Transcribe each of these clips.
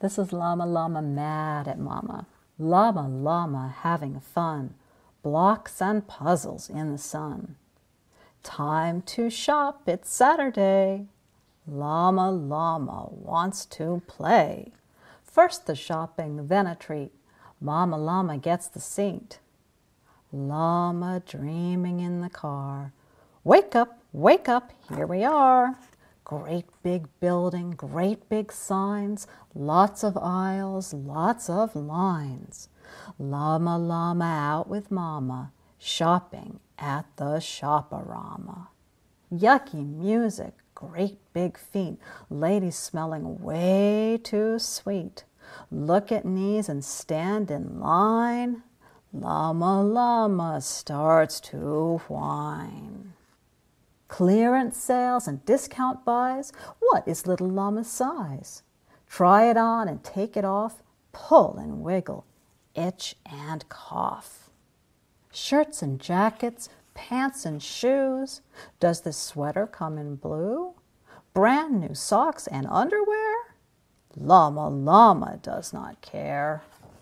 This is Llama Llama mad at Mama. Llama Llama having fun. Blocks and puzzles in the sun. Time to shop, it's Saturday. Llama Llama wants to play. First the shopping, then a treat. Mama Llama gets the seat. Llama dreaming in the car. Wake up, here we are. Great big building, great big signs, lots of aisles, lots of lines. Llama Llama out with Mama, shopping at the Shop-a-Rama. Yucky music, great big feet, ladies smelling way too sweet. Look at knees and stand in line. Llama Llama starts to whine. Clearance sales and discount buys, what is little Llama's size? Try it on and take it off, pull and wiggle, itch and cough. Shirts and jackets, pants and shoes, does this sweater come in blue? Brand new socks and underwear? Llama Llama does not care.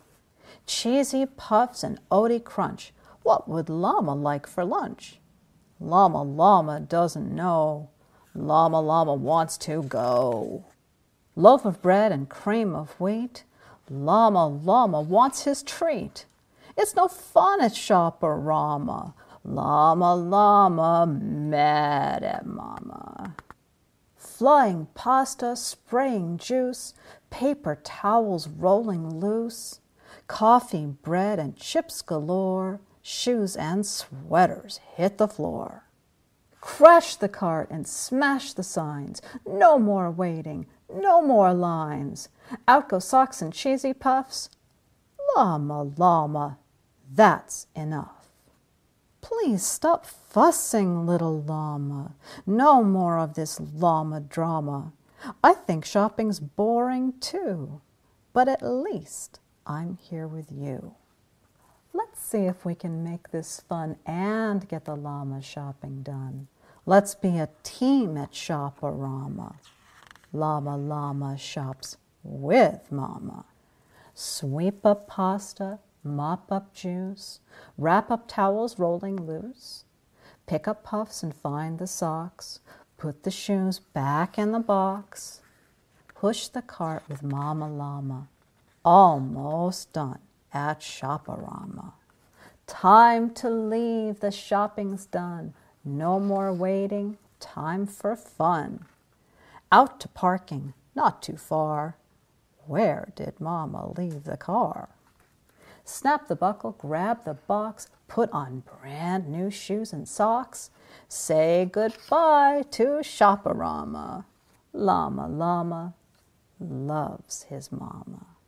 Cheesy puffs and oaty crunch, what would Llama like for lunch? Llama Llama doesn't know. Llama Llama wants to go. Loaf of bread and cream of wheat. Llama Llama wants his treat. It's no fun at Shop-a-Rama. Llama Llama mad at Mama. Flying pasta, spraying juice, paper towels rolling loose, coffee, bread, and chips galore, shoes and sweaters hit the floor. Crash the cart and smash the signs. No more waiting, no more lines. Out go socks and cheesy puffs. Llama Llama, that's enough. Please stop fussing, little Llama. No more of this llama drama. I think shopping's boring too, but at least I'm here with you. Let's see if we can make this fun and get the llama shopping done. Let's be a team at Shop-a-Rama. Llama Llama shops with Mama. Sweep up pasta, mop up juice, wrap up towels rolling loose. Pick up puffs and find the socks. Put the shoes back in the box. Push the cart with Mama Llama. Almost done at Shop-a-Rama. Time to leave, the shopping's done. No more waiting, time for fun. Out to parking, not too far. Where did Mama leave the car? Snap the buckle, grab the box, put on brand new shoes and socks. Say goodbye to Shop-a-Rama. Llama Llama loves his Mama.